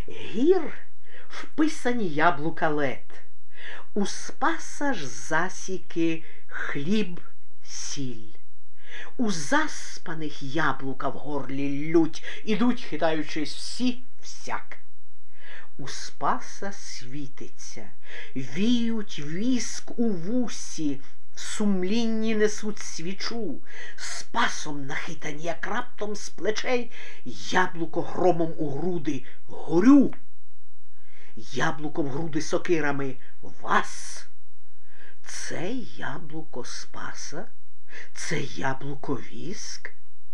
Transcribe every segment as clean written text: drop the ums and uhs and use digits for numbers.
Гір вписані яблука лед, у Спаса ж засіки хліб, сіль. У заспаних яблука в горлі лють, ідуть, хитаючись, всі всяк. У Спаса світиться, віють віск у вусі, в сумлінні несуть свічу, Спасом нахитані, як раптом з плечей, яблуко громом у груди горю. Яблуко в груди сокирами вас. Це яблуко Спаса? Це яблуко віск?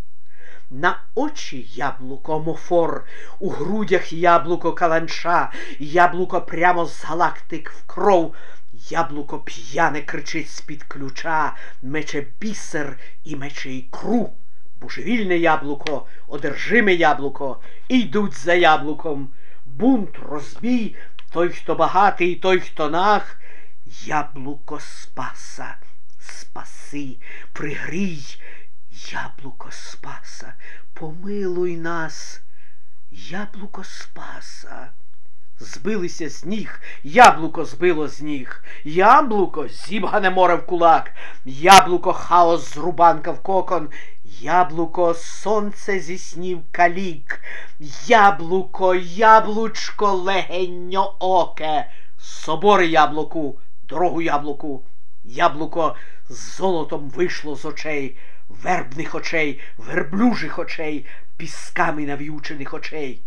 На очі яблуко омофор, у грудях яблуко каланча, яблуко прямо з галактик в кров, яблуко п'яне кричить з-під ключа, мече бісер і мече ікру. Божевільне яблуко, одержиме яблуко, і йдуть за яблуком. Бунт, розбій, той, хто багатий, той, хто наг. Яблуко Спаса, спаси, пригрій, яблуко Спаса, помилуй нас, яблуко Спаса. Збилися з ніг, яблуко збило з ніг, яблуко зібгане море в кулак, яблуко хаос зрубанка в кокон, яблуко сонце зі снів калік, яблуко, яблучко легеньо оке, собори яблуку, дорогу яблуку, яблуко з золотом вийшло з очей, вербних очей, верблюжих очей, пісками нав'ючених очей.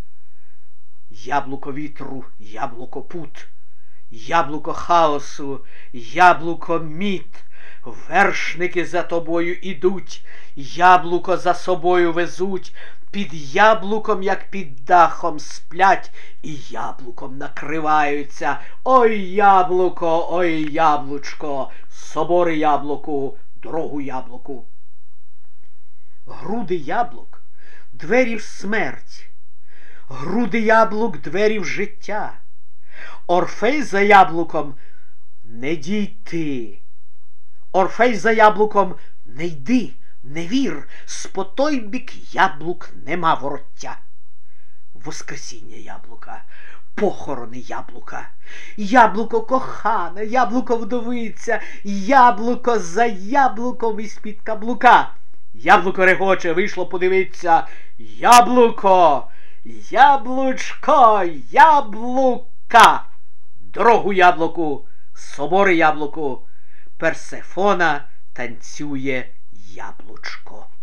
Яблуко вітру, яблуко пут, яблуко хаосу, яблуко міт, вершники за тобою ідуть, яблуко за собою везуть, під яблуком, як під дахом, сплять і яблуком накриваються. Ой, яблуко, ой, яблучко, собори яблуку, дорогу яблуку. Груди яблук, двері в смерть, груди яблук, двері в життя. Орфей за яблуком не дійти. Орфей за яблуком не йди, не вір, по той бік яблук нема вороття. Воскресіння яблука, похорони яблука, яблуко кохане, яблуко вдовиця, яблуко за яблуком із-під каблука. Яблуко регоче, вийшло подивиться. Яблуко, яблучко, яблука, дорогу яблуку, собори яблуку, Персефона танцює яблучко.